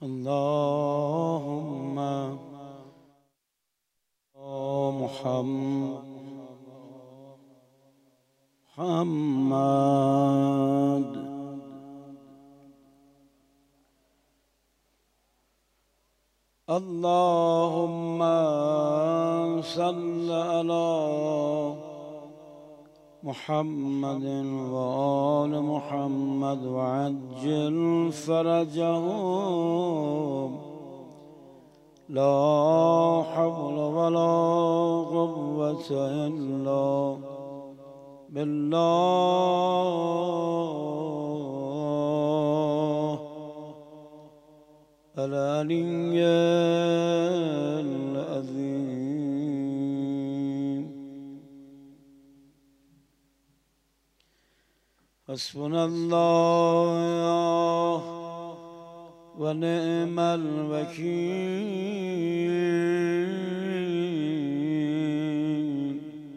اللهم محمد اللهم صل على محمد وآل محمد وعجل فرجهم لا حول ولا قوة إلا بالله العلي العظيم. حسبنا الله ونعم الوكيل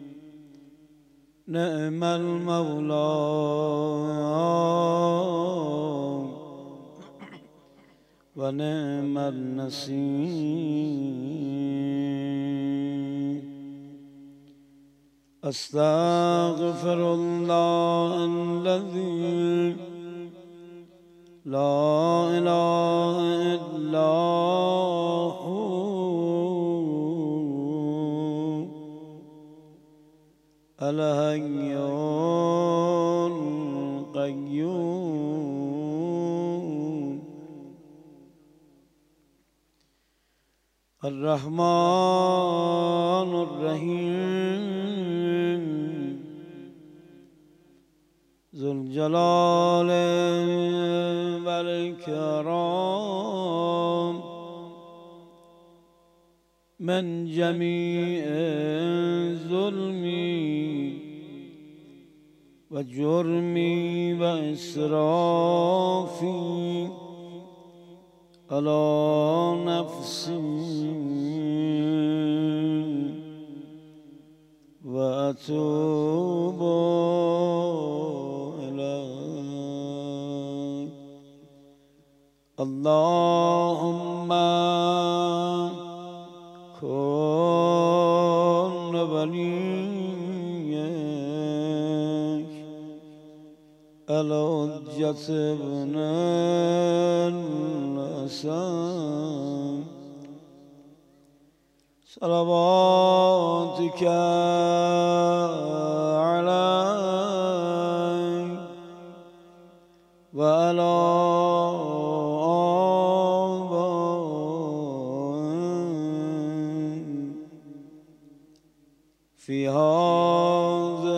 نعم المولى ونعم النصير. أستغفر الله الذي لا إله إلا هو الحي القيوم الرحمن الرحيم ذو الجلال والإكرام من جميع ظلمي وجرمي وإسرافي على نفسي وأتوب إليك. اللهم كن وليك الحجة ابن الحسن صلواتك عليه وعلى آبائه في هذه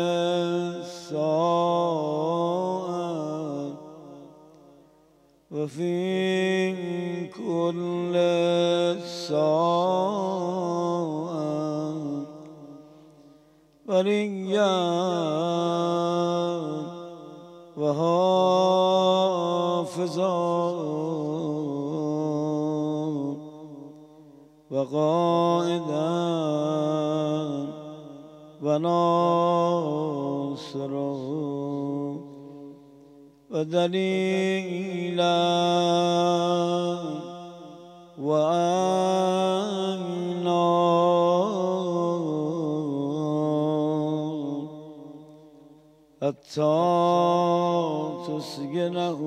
الساعة وفي كل ساعة وليا وحافظا وقائدا وناصرا ودليلا وعينا حتى تسكنه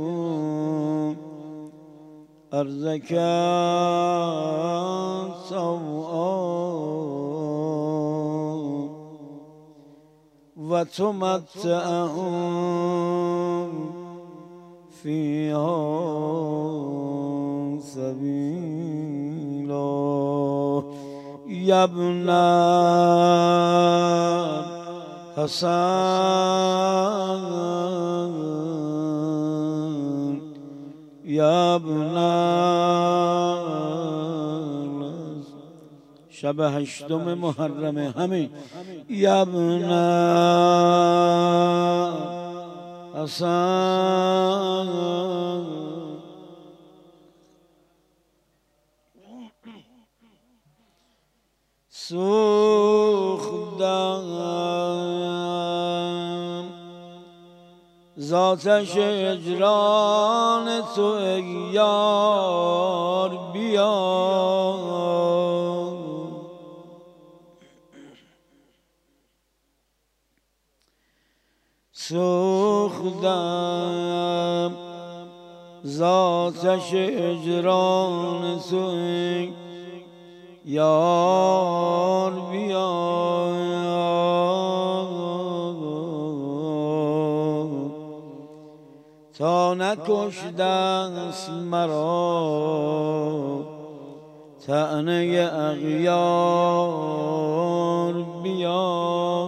أرضك طوعا وتمتعهم فيها سبيلا. يا ابن حسن يا ابن شب هشتم محرم همین یا ابن حسن سوختم ز ذاتش اجران تو ای یار بیا سوختم ذاتش اجران تو ای یار بیا تا نکشدست مرا طعنه اغیار بیا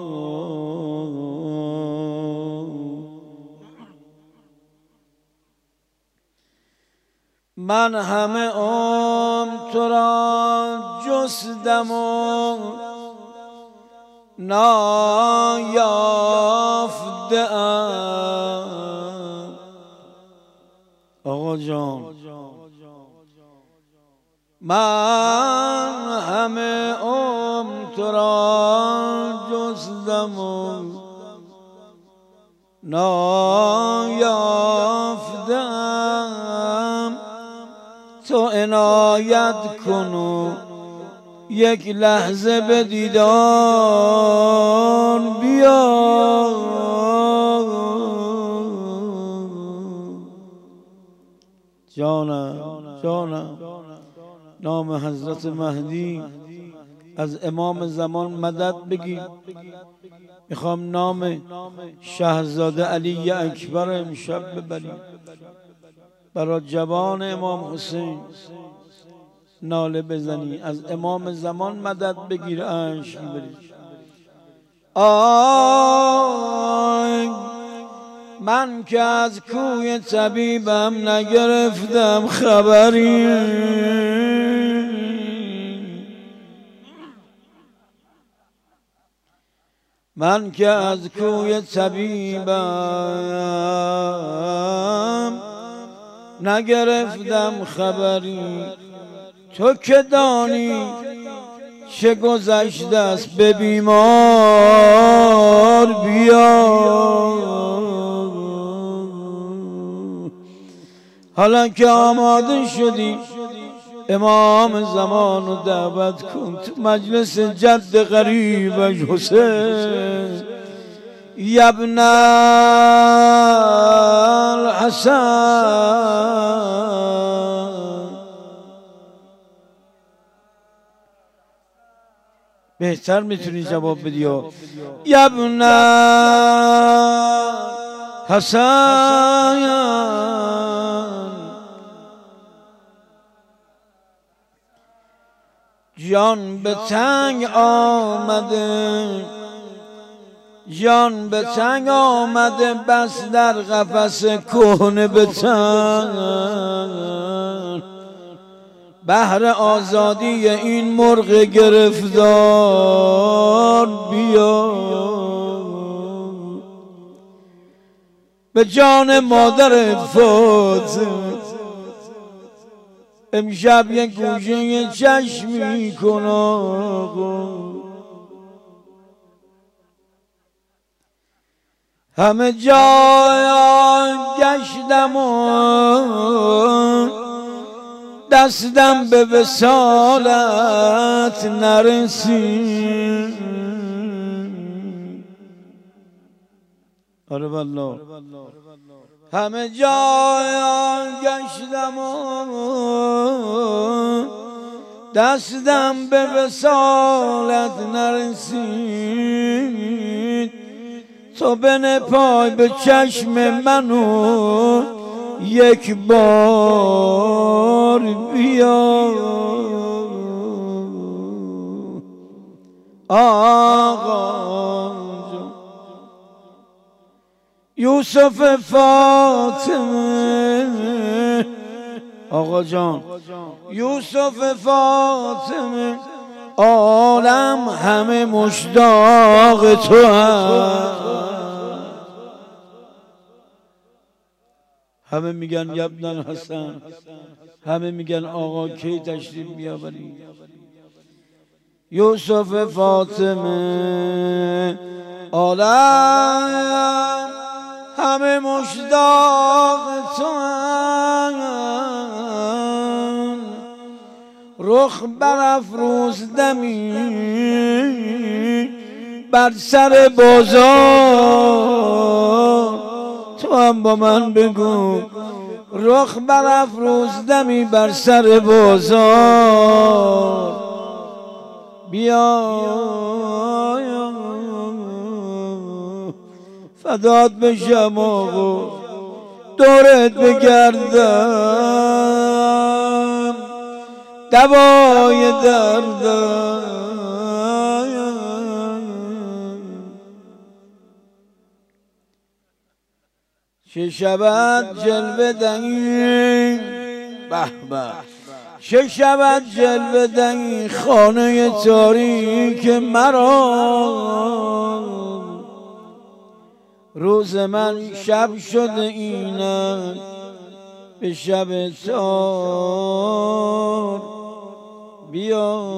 من همه عمر تو را جستم و نایافته ام آقا جان من همه عمر تو را جستم و نایافته ام تو عنایت کن و یک لحظه به دیدار بیا جانم نام حضرت مهدی از امام زمان مدد بگی. میخوام نام شهزاده علی اکبر امشب ببریم برای جوان امام حسین ناله بزنی از امام زمان مدد بگیر اشک بری. آی من که از کوی طبیبم نگرفتم خبری من که از کوی طبیبم نگرفتم خبری تو که دانی چه گذشته است به بیمار بیا حالا که آماده شدی امام زمان رو دعوت کن تو مجلس جد غریبش حسین ابن الحسن بهتر میتونی جواب بدی ابن حسن جان به تنگ آمده جان به تنگ آمده بس در قفس کهنه به تن بهر آزادی این مرغ گرفتار بیا به جان مادر فاطمه امشب یک گوشه چشمی کن همه جای گشتم و دستم به وصالت نرسید آره والله همه جای گشتم و دستم به وصالت نرسید تو بنه پای به چشم منو یک بار بیا آقا یوسف فاطمه آقا جان یوسف فاطمه عالم همه مشتاق تو هست همه میگن ابن الحسن همه میگن آقا کی تشریف بیاوری یوسف فاطمه عالم همه مشتاق تو رخ برافروزدمی بر سر بازار، تو هم با من بگو رخ برافروزدمی بر سر بازار. بیا فدات بشم آقا، دورت بگردم دوای دردم. چه شود جلوه دهی به به، چه شود جلوه دهی خانه تاریک مرا. روز من شب شده اینک به شب تار. بیا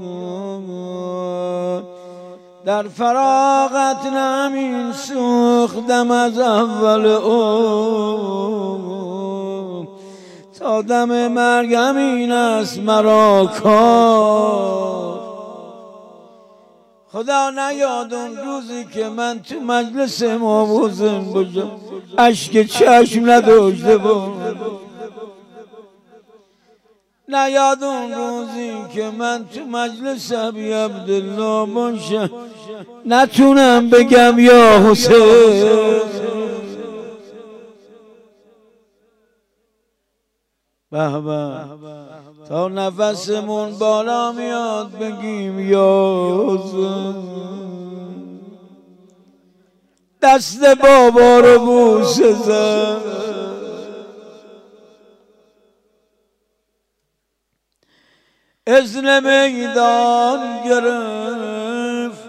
در فراغت نمین سوختم از اول عمر، تا دم مرگم این است مرا کار. خدا نیاد اون روزی که من تو مجلس موعظم باشم اشک چشم نداشته باشم، نیاد اون روزی که من تو مجلس ابی عبدالله باشم نتونم بگم یا حسین. به به تا نفسمون بالا میاد بگیم یا حسین. دست بابا رو بوسه زد، اذن میدان گرفت.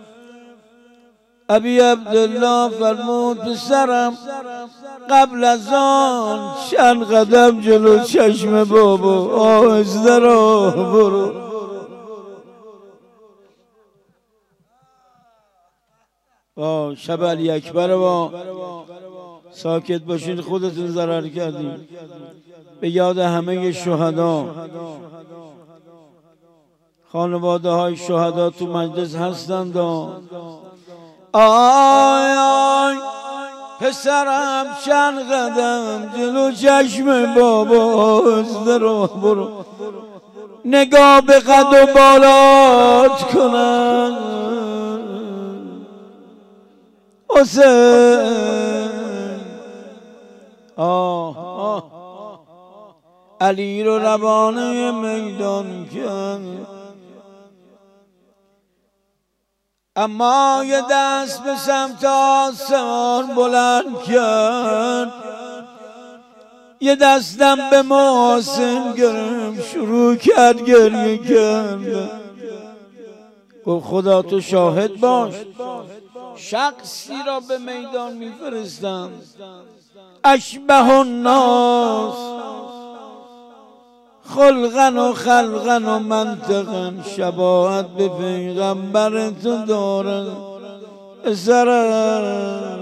ابی عبدالله فرمود پسرم قبل از آن چند قدم جلو چشم بابا آهسته را برو. شب علی اکبر با ساکت باشین، خودتون ضرر کردین. به یاد همه شهدا، خانواده های شهدا تو مجلس هستند. آی آی پسرم چند قدم جلو چشم بابا آهسته را برو. نگاه به قد و بالات کنن حسین. علی رو روانه میدان کرد، اما یه دست به سمت آسمان بلند کرد، یه دستم به محسن گرفت شروع کرد گریه کرد. گفت خدا تو شاهد باش، شخصی را به میدان میفرستم اشبه الناس خلقن و خلقن و منطقن، شباهت به پیغمبر تو دارن سرم.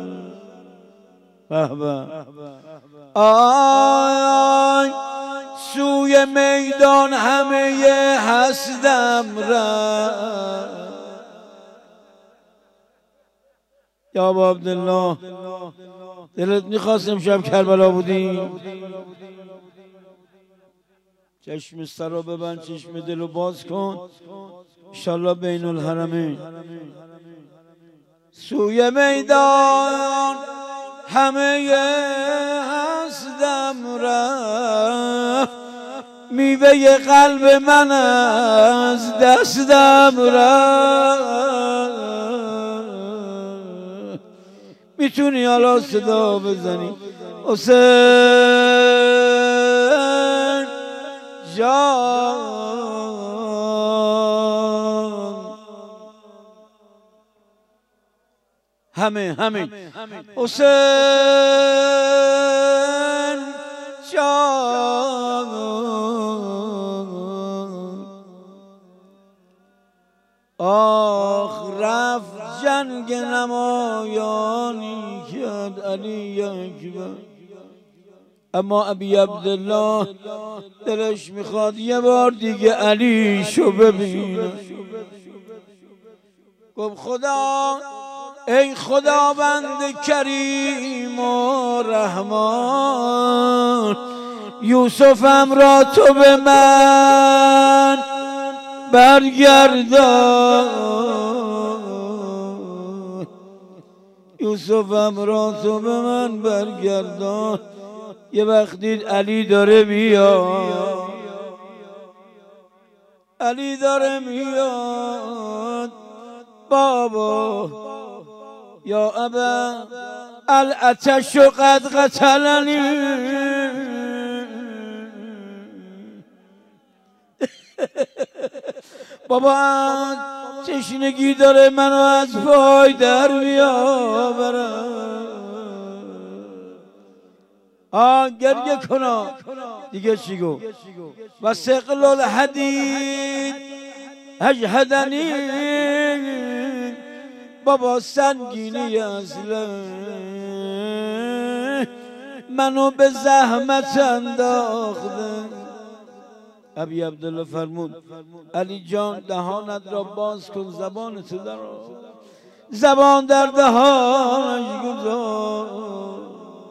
آی سوی میدان همه هستم رفت. یا ابا عبدالله دلت میخواست امشب کربلا بودی؟ چشم سر رو ببند، چشم دل رو باز کن، انشالله بین الحرمین. سوی میدان همه هستم رفت، میوه قلب من از دستم رفت. میتونی حالا صدا بزنی حسین جان؟ همه حسین جان. آخ رفت جنگ نمایانی که کرد علی اکبر. اما ابی عبدالله دلش میخواد یه بار دیگه علی شو ببینه. گفت خدا، ای خداوند کریم و رحمان، یوسفم را تو به من برگردان، یوسفم را تو به من برگردان. یه وقت دید علی داره میاد، علی داره میاد. بابا یا ابا العطش قد قتلنی، بابا تشنگی داره منو از پای در بیاورم. گریه کنا دیگه چی گو؟ و ثقل الحدید اجهدنی، بابا سنگینی اصلا منو به زحمت انداخته. ابی عبدالله فرمود علی جان دهانت را باز کن، زبانتو در زبان در دهانش گذار.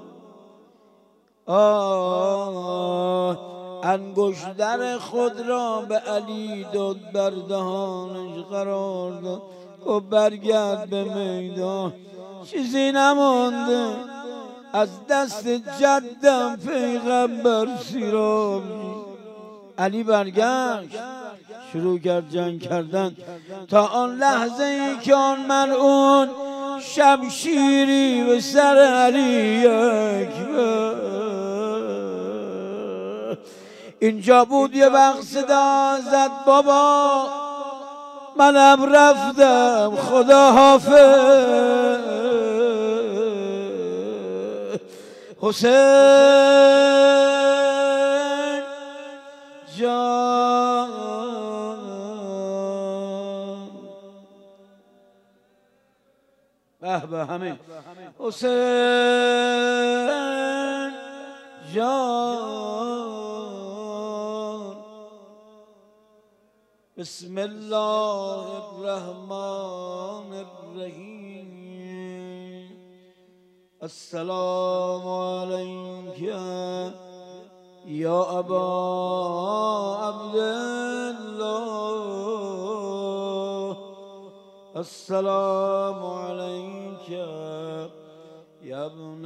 انگشتر خود را به علی داد، بر دهانش قرار داد. و برگرد به میدان، چیزی نمانده از دست جدم پیغمبر سیراب. علی برگشت شروع کرد جنگ کردن تا آن لحظه ای که آن ملعون شمشیری به سر علی اکبر. اینجا بود یه وقت صدا زد بابا منم رفتم خدا حافظ. حسین جان به به همه حسین جان. بسم الله الرحمن الرحیم. السلام علیک یا ابا عبدالله، السلام علیک یا ابن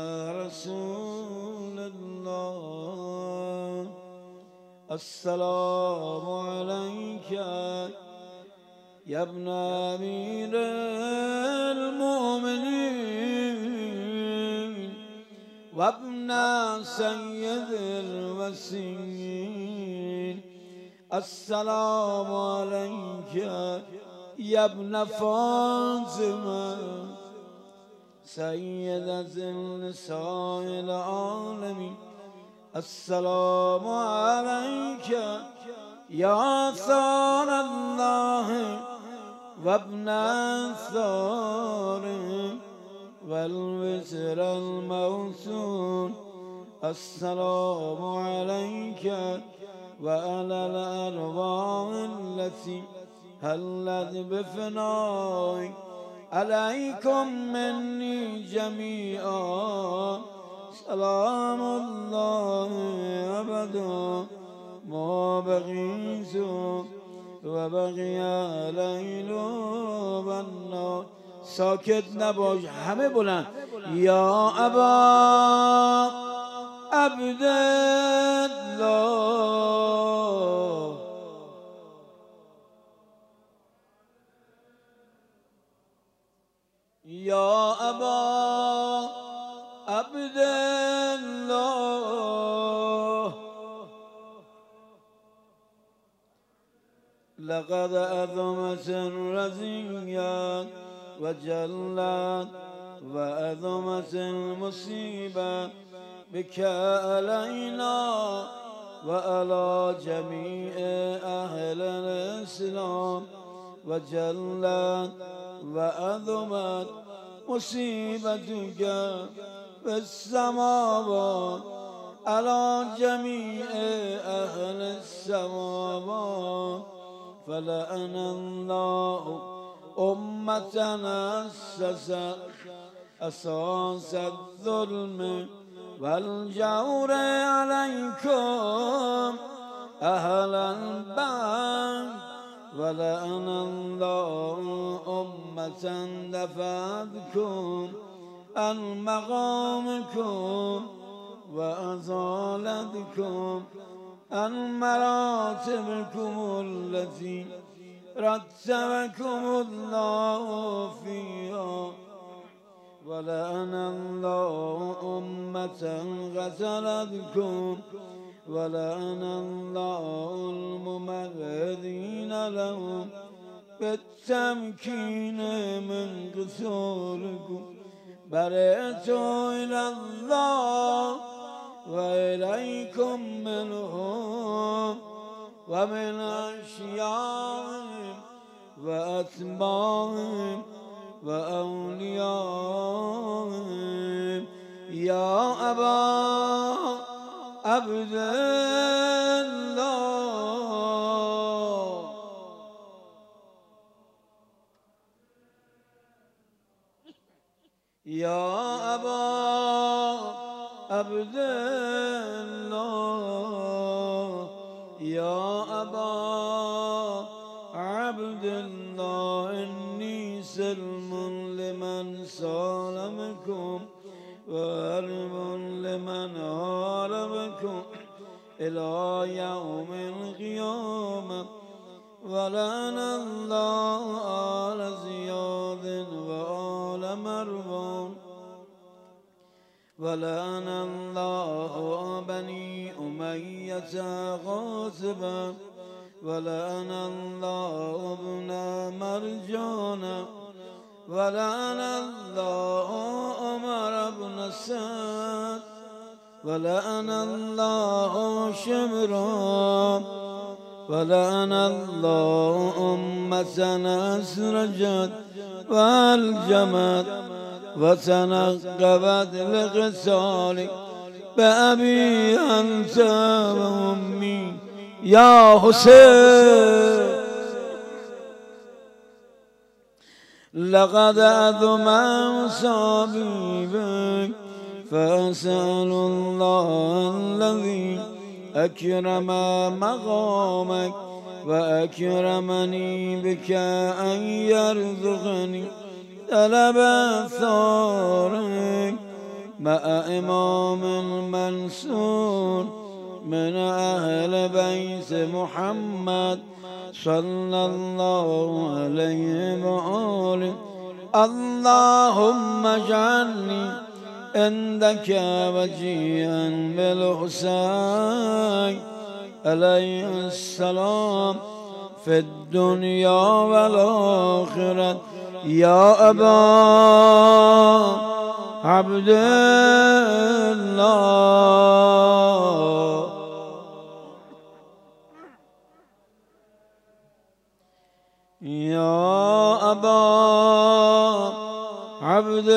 رسول الله، السلام علیک یا ابن امیر المؤمنین و ابن سید الوصیین، السلام علیک یا ابن فاطمه سیدة النساء العالمین، السلام علیک یا ثار الله و ابن ثار والوزر الموسون، السلام علیک و علی الارواح التي هلت بفنائك، علیکم منی جمیعا سلام الله ابدا ما بقیت و بقی لیل و النهار. ساکت نباش، همه بلند. یا ابا عبدالله، یا ابا عبدالله، لقد عظمت الرزية وجلت وعظمت المصيبة بك علينا وعلى جميع أهل الإسلام، وجلت وعظمت مصيبتك في السماوات على جميع أهل السماوات فلأن الله أمتنا أساس الظلم والجور عليكم أهل البيت ولأن الله أمة دفعتكم عن مقامكم وأزالتكم عن مراتبكم التي رتبكم الله فيها ولأن الله أمة غسلتكم ولأن الله الممهدين لهم بالتمكين من قصوركم برئت إلى الله وإليكم منهم ومن أشياعهم وأتباعهم وأوليائهم يا أبا عبد الله يا أبا عبد الله يا أبا عبد الله إني سلم لمن سالمكم وغرب لمن هاربكم إلى يوم القيامة ولأن الله آل زياد وآل مروان ولأن الله بني أمية غاصبا ولأن الله ابن مرجان ولأن الله عمر بن سعد ولأن الله شمرا ولأن الله أمتنا أسرجت والجمت وتنقبت لقتالك بأبي أنت وأمي يا حسين لقد أذم أصابي بك فأسأل الله الذي أكرم مقامك وأكرمني بك أن يرزقني طلب ثارك مع إمام منصور من أهل بيت محمد صلى الله عليه وآله اللهم اجعلني عندك وجيها بالحسين عليه السلام في الدنيا والآخرة يا أبا عبد الله يا أبا عبد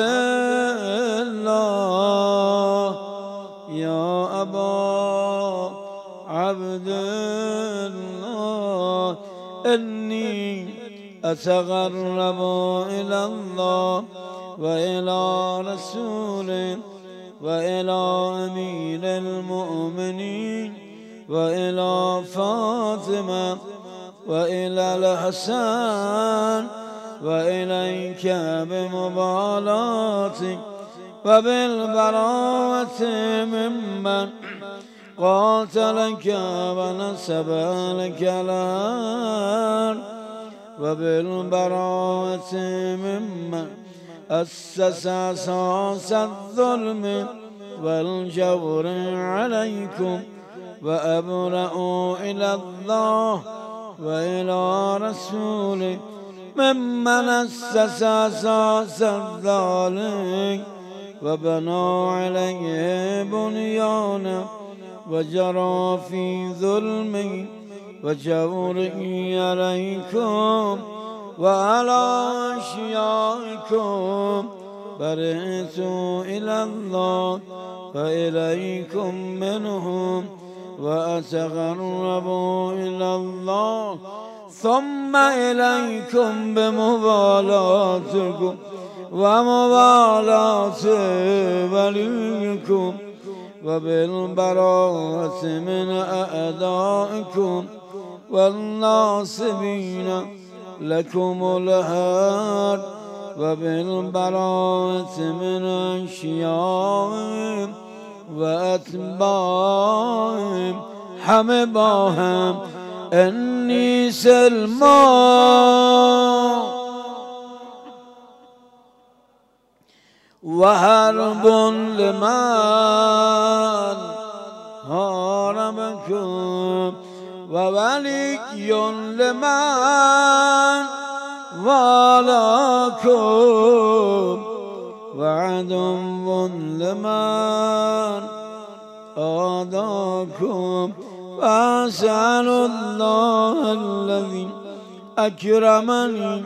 الله يا أبا عبد الله إني أتقرب إلى الله وإلى رسوله وإلى أمير المؤمنين وإلى فاطمة وإلى الحسن وإليك بمبالاتك وبالبراءة ممن قاتلك ونسب لك الهان وبالبراءة ممن أسس أساس الظلم والجور عليكم وأبرأ إلى الله وإلى رسوله ممن أسس أساس الظالم وبنى عليه بنيانا وجرى في ظلمه وجوره عليكم وعلى أشيائكم فرئتوا إلى الله فإليكم منهم وأتقربوا إلى الله ثم إليكم بموالاتكم وموالاة وليكم وبالبراءة من أعدائكم والناصبين لكم الهاد وبالبراءة من أشياءهم وأتباعهم همه با هم انی سلمان و حرب لمن حاربکم و ولی لمن والاکم و عدو لمن آداکم وأسأل الله الذي أكرمني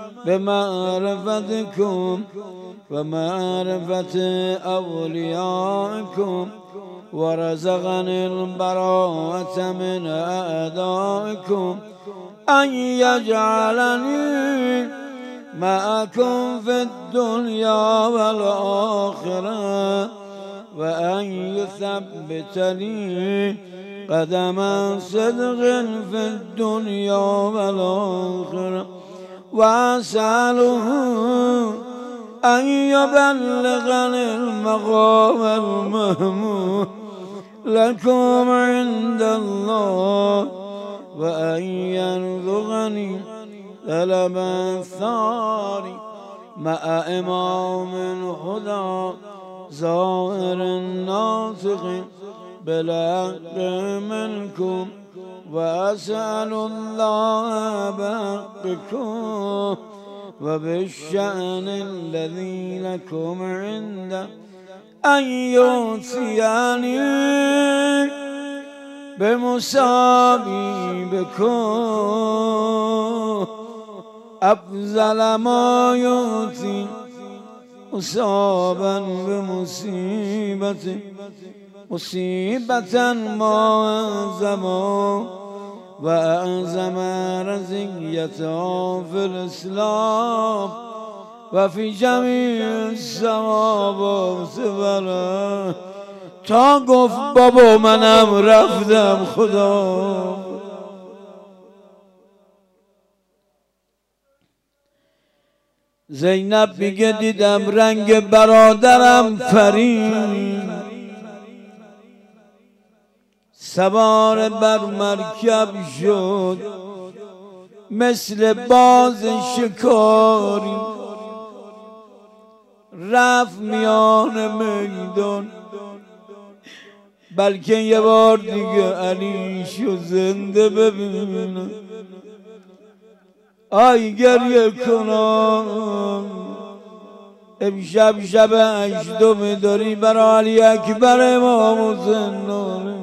بمعرفتكم ومعرفة أوليائكم ورزقني البراءة من أعدائكم أن يجعلني معكم في الدنيا والآخرة وأن يثبتني قدم صدق في الدنيا والآخرة وأسأله أن يبلغني المقام المحمود لكم عند الله وأن يرزقني طلب الثار مع إمام الهدى ظاهر الناطق بالحق منكم وأسأل الله بحقكم وبالشأن الذي لكم عنده أن يؤتيني بمصابيبكم أفضل ما يؤتي مصابا مصيبة معظم وأعظم رزقية في الإسلام وفي جميع الثوابت ولا تا گفت بابا منم رفتم خدا. زینب میگه دیدم رنگ برادرم فرید سوار بر مرکب شد مثل باز شکاری رفت میان میدان بلکه یه بار دیگه علیشو زنده ببینم آی گریه کنم امشب شب هشتم داری برای علی اکبر امام حسین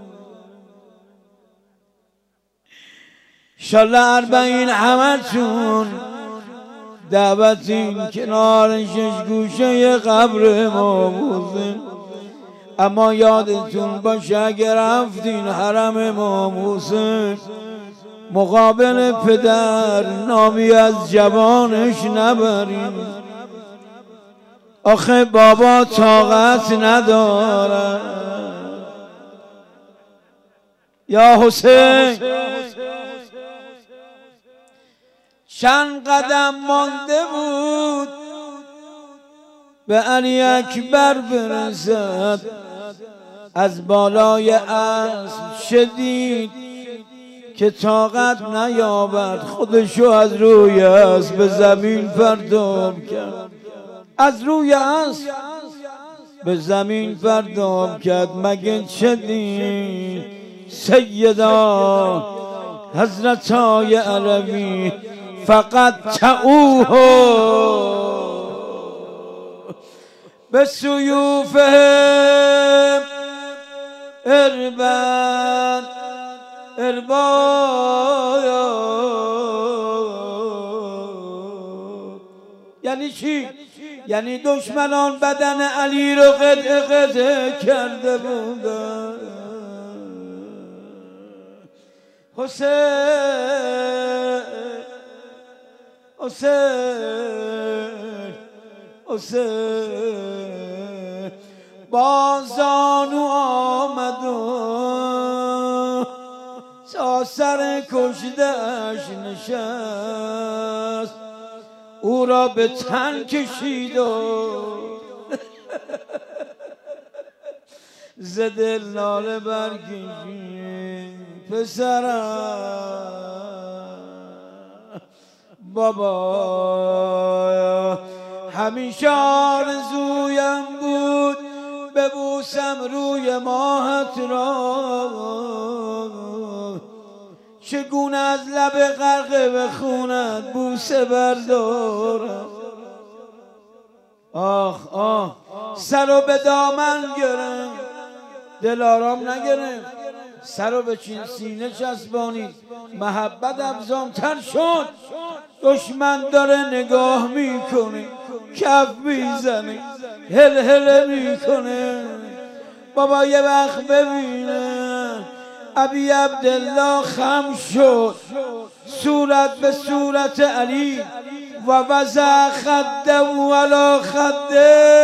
انشالله اربعین همتون دعوتین کنار شش گوشه قبر امام حسین اما یادتون باشه اگر رفتین حرم امام حسین مقابل پدر نامی از جوانش نبرین آخه بابا طاقت نداره یا حسین چند قدم مانده بود به علی اکبر برسد از بالای اسب شدید که طاقت نیابد خودشو از روی اسب به زمین پرتاب کرد از روی اسب به زمین پرتاب کرد مگه چه دید سیدا حضرت های علوی فقط تعوه به سیوفهم اربا یعنی چی؟ یعنی دشمنان بدن علی رو قطعه قطعه کرده بودن. حسین حسین حسین با زانو آمد و تا سر کشته‌اش نشست، او را به تن کشید و ز دل ناله برکشید. پسرم بابا همیشه آرزویم بود ببوسم روی ماهت را، چگونه از لب غرقه به خونت بوسه بردارم. آخ آخ سر رو به دامن گرفت، دل آرام نگرفت، سر رو به چین سینه چسبانید، محبت افزونتر شد. دشمن داره نگاه میکنه، کف میزنه، هل هل میکنه. بابا یه وقت ببینه ابی عبدالله خم شد، صورت به صورت علی و وضع خده ولا خده.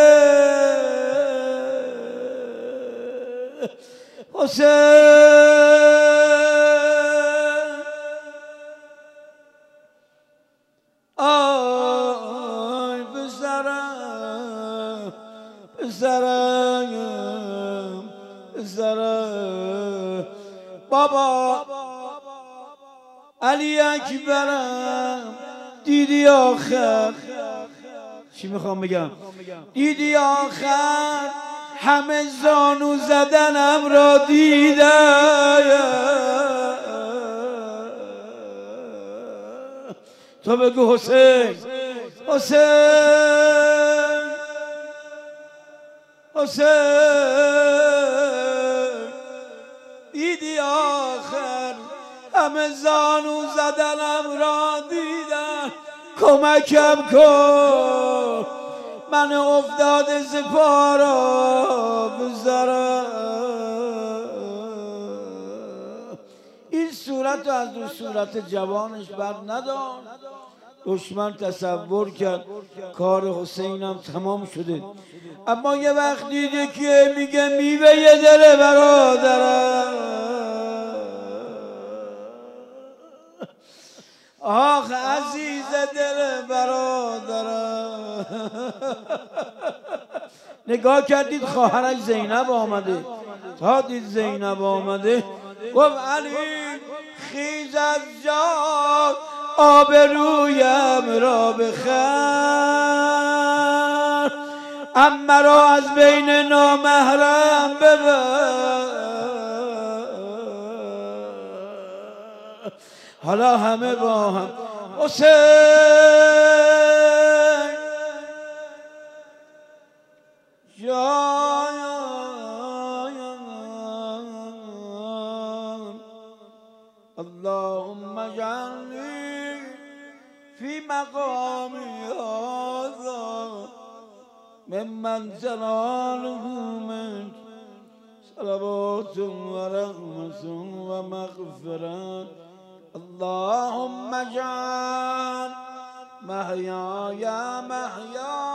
حسین آی پسرم پسرم پسرم بابا علی اکبرم دیدی آخر، چی میخوام بگم؟ دیدی آخر همه زانو زدنم را دیدم. تو بگو حسین حسین حسین دیدی آخر همه زانو زدنم را دیدن. کمکم کن من افتاده ز پا را بذارم. این صورت از دو صورت جوانش بر ندار. دشمن تصور کرد کار حسینم تمام شده، اما یه وقت دیده که میگه میوه یه دل برادرم. آخ عزیز دل برادرم. نگاه کردید خواهرش زینب آمده، تا دید زینب آمده گفت علی خیز از جا آبرویم را بخر، عمه را از بین نامحرم ببر. حالا همه با هم حسین جان اللهم اجعلنی فی مقامی هذا ممن تناله منک صلوات و رحمت و مغفرت. اللهم اجعل محیای محیا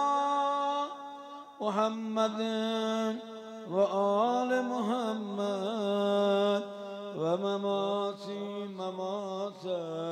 محمد و آل محمد و مماتی ممات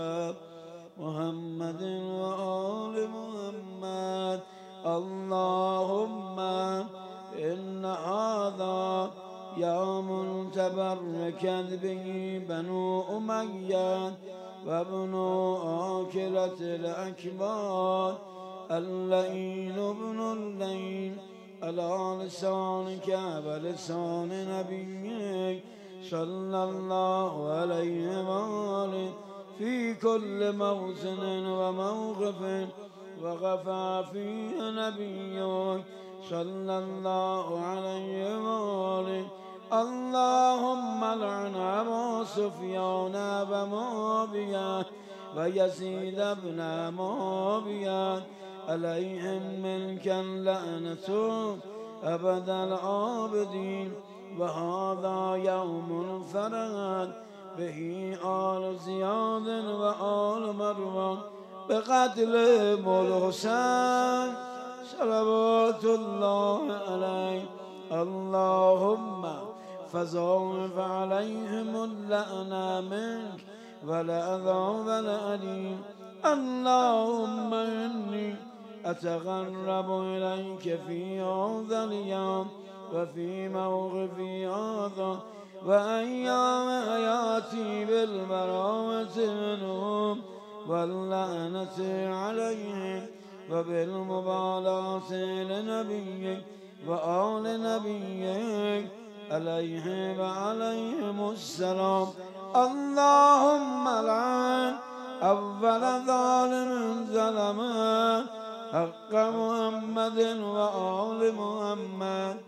محمد و آل محمد. اللهم ان هذا یوم تبرکت به بنو امیه و بنو آکلة الاکباد اللعین ابن اللعین علی لسانک و لسان نبیک صلی الله علیه و آله فی کل موطن و موقف وقف فیه نبیک صلی الله علیه و آله. اللهم لعن ابا سفیان و معاویه و یزید ابن معاویه عليهم منك اللعنة أبد العابدين. وهذا يوم فرد به آل زياد وآل مروان بقتل الحسين صلوات الله عليه. اللهم فضاعف عليهم اللعنة منك والعذاب الأليم. اللهم إني أتقرب إليك في هذا اليوم وفي موقفي هذا وأيام حياتي بالبراءة منهم واللعنة عليهم وبالمبالاة لنبيك وآل نبيك عليه وعليهم السلام. اللهم لعن أول ظالم ظلم حق محمد وآل محمد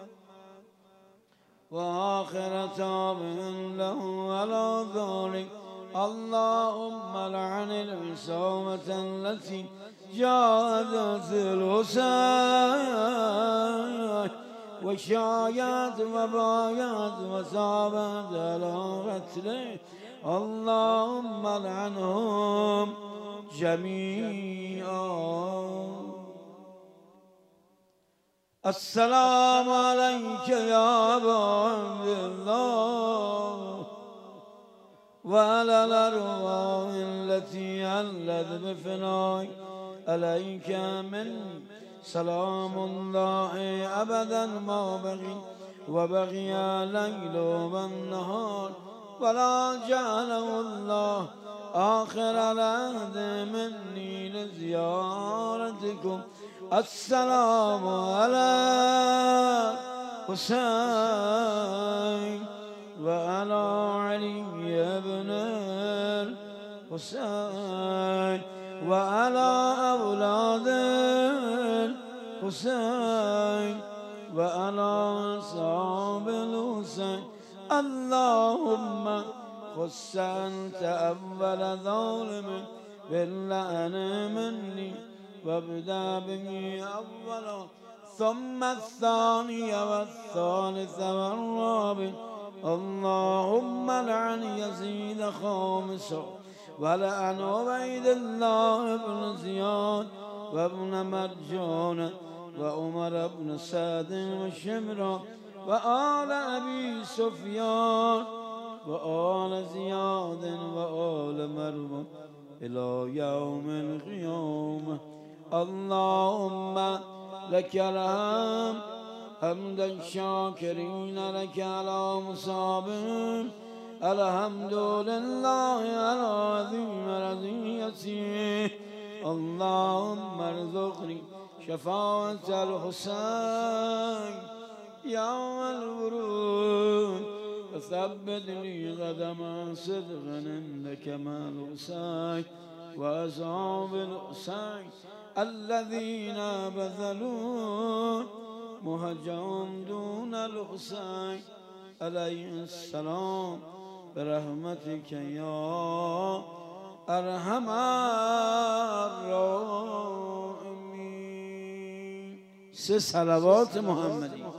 وآخر تابع له على ذلك. اللهم لعن العصابة التي جاءت الحسين وشايات وبايات وصابت على قتله. اللهم لعنهم جميعا. السلام عليك يا أبا عبد الله وعلى الأرواح التي علت بفنائك. عليك من سلام الله أبدا ما بغي وبغي الليل والنهار ولا جعله الله آخر العهد مني لزيارتكم. السلام على حسين وعلى علي بن الحسين وعلى أولاد الحسين وعلى أصحاب الحسين. اللهم خص أنت أول ظالم باللعن مني وابدأ به أولا ثم الثاني والثالث والرابع. اللهم لعن يزيد خامسا ولعن عبيد الله بن زياد وابن مرجان وعمر بن سعد وشمران وآل أبي سفيان وآل زياد وآل مروان إلى يوم القيامة. اللهم لك الحمد حمد الشاكرين لك على مصابهم. الحمد لله على عظيم رضيته. اللهم ارزقني شفاعة الحسين يوم الورود وثبت لي قدم صدق عندك مع الحسين وأصحاب الحسين الذين بذلوا مهجهم دون الحسين عليه السلام برحمتك يا أرحم الراحمين. 3 صلوات محمدی.